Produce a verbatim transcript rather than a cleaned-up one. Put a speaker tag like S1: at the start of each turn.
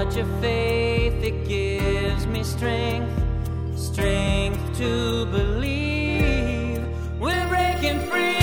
S1: touch of faith, it gives me strength, strength to believe we're breaking free.